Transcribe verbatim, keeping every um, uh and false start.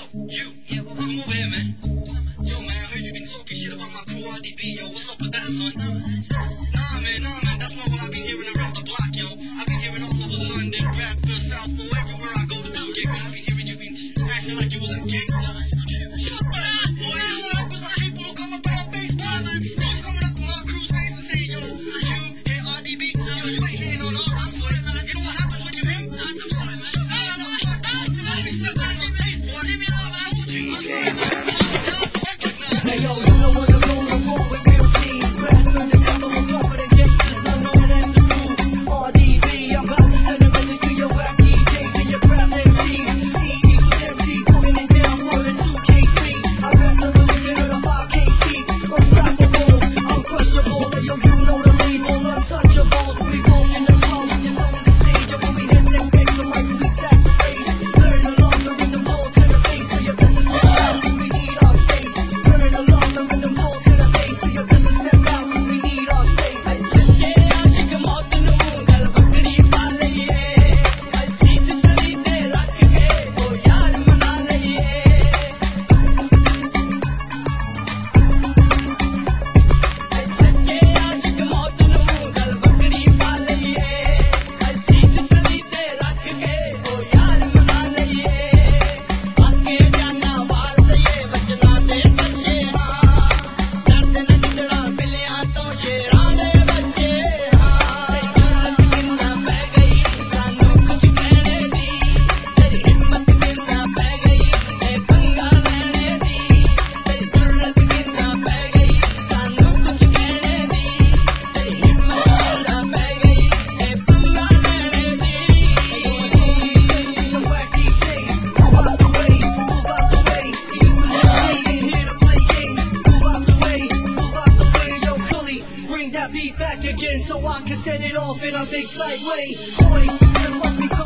You, yeah, well, come over here, man. What's up, man? Yo, man, I heard you been talking shit about my crew, R D B, yo. What's up with that, son? Nah, man, nah, man, nah, man. That's not what I've been hearing around the block, yo. I've been hearing all over London, Bradford, Southall, everywhere I go to do gigs. I've been hearing you been acting like you was a gangster. No, that's not true. Shut up, boy. You know what happens when people don't come up on Facebook? No, man, you coming up to my crew's face and say, yo, you hit R D B? Yo, you ain't hitting on our crew, son. You know what happens when you hit? No, I'm sorry, man. Shut up, no, it's like that. You know, step down your face, boy. Leave me alone, man. Hey yo, you know what I'm going for with real teams. Bradford, the cover of confident gangsters, not known as the crew. R D B, I'm about to send a message to your rap D Js and your crap M Cs. E equals M C, putting it down for the two K three. I rap the religion of the five K C. Unstoppable, uncrushable. Hey yo, you know the label, untouchables. We roll in the club, we just on the stage. And when we hit them gigs, the mics we tap the bass. Learn along the rhythm, ball to the bass. So your best is step out, we need our space. Learn along the rhythm, ball to the bass. So your best is step out, we need our space. I just get out, you come out in the moon. Gal bakri paal liye, I see the tali te rakh ke, oh yaar mana liye. I just get out, you come out in the moon. Gal bakri paal liye, I see the tali te rakh ke, oh yaar mana liye. Aaske jana baal se ye bachna de sache haan, dard na nidra miliyan to sheran de bacche haan. Teri himmat kinna pੈ ਗਈ ਸਾਨੂੰ ਕੁਝ ਕਹਿਣੇ ਦੀ, ਤੇਰੀ ਹਿੰਮਤ ਕਿੰਨਾ ਪੈ ਗਈ ਇਹ ਪੰਗਾ ਲੈਣੇ ਦੀ, ਤੇਰੀ ਜੁਰਤ ਕਿੰਨਾ ਪੈ ਗਈ ਸਾਨੂੰ ਕੁਝ ਕਹਿਣੇ ਦੀ, ਤੇਰੀ ਹਿੰਮਤ ਕਿੰਨਾ ਪੈ ਗਈ ਇਹ ਪੰਗਾ ਲੈਣੇ ਦੀ. Some whack D Js, move out the way, move out the way. Equals M C, ain't here to play games. Move out the way, move out the way. Yo, Cully, bring that beat back again so I can set it off in a big sight way. Boy, just watch me